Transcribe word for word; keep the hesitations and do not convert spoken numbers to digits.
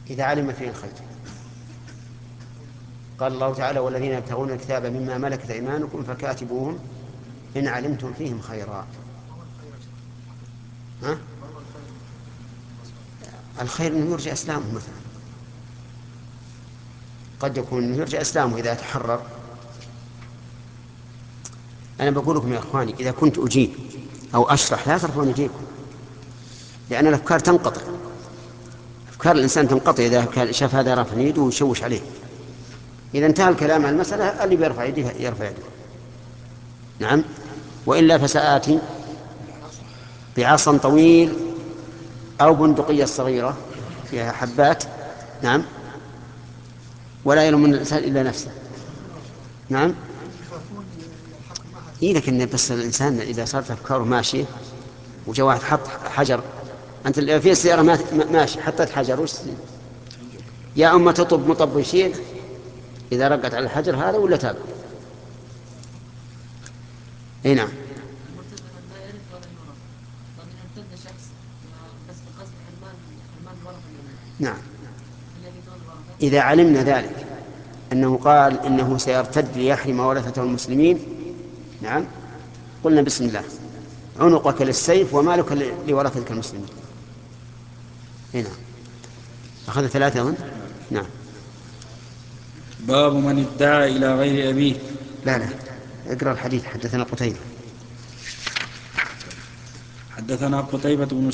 إذا علم فيه الخير. قال الله تعالى: والذين يبتغون الكتاب مما ملكت أيمانكم فكاتبوهم إن علمتم فيهم خيرا. ها؟ الخير أنه يرجى إسلامه مثلا، قد يكون أنه يرجى إسلامه إذا تحرر. أنا بقول لكم يا إخواني، إذا كنت أجيب أو أشرح لا ترفعون يديكم، لأن الأفكار تنقطع. أفكار الإنسان تنقطع إذا كان شاف هذا رافع يده ويشوش عليه. إذا انتهى الكلام عن المسألة، اللي بيرفع يده يرفع يده. نعم. وإلا فسآتي بعصا طويل أو بندقية صغيرة فيها حبات. نعم. ولا يلوم الإنسان إلا نفسه. نعم. إيه، لكن بس الإنسان إذا صارت أفكاره ماشية وجاء واحد حط حجر، أنت في السيارة ماشي حطت حجر، وش يا أما تطب مطب ويشيل إذا رقت على الحجر هذا ولا تاب. اي نعم. المرتد لا يرث ولا يورث. طب إذا ارتد شخص بس بقصد حرمان حرمان الورثة منه، نعم. هل يرثون الورثة؟ إذا علمنا ذلك أنه قال إنه سيرتد ليحرم ورثته المسلمين، نعم، قلنا بسم الله، عنقك للسيف ومالك لورثتك المسلمين. هنا أخذ ثلاثة أظن. نعم. باب من ادعى إلى غير أبيه. لا لا، اقرأ الحديث. حدثنا قتيبة. حدثنا قتيبة بن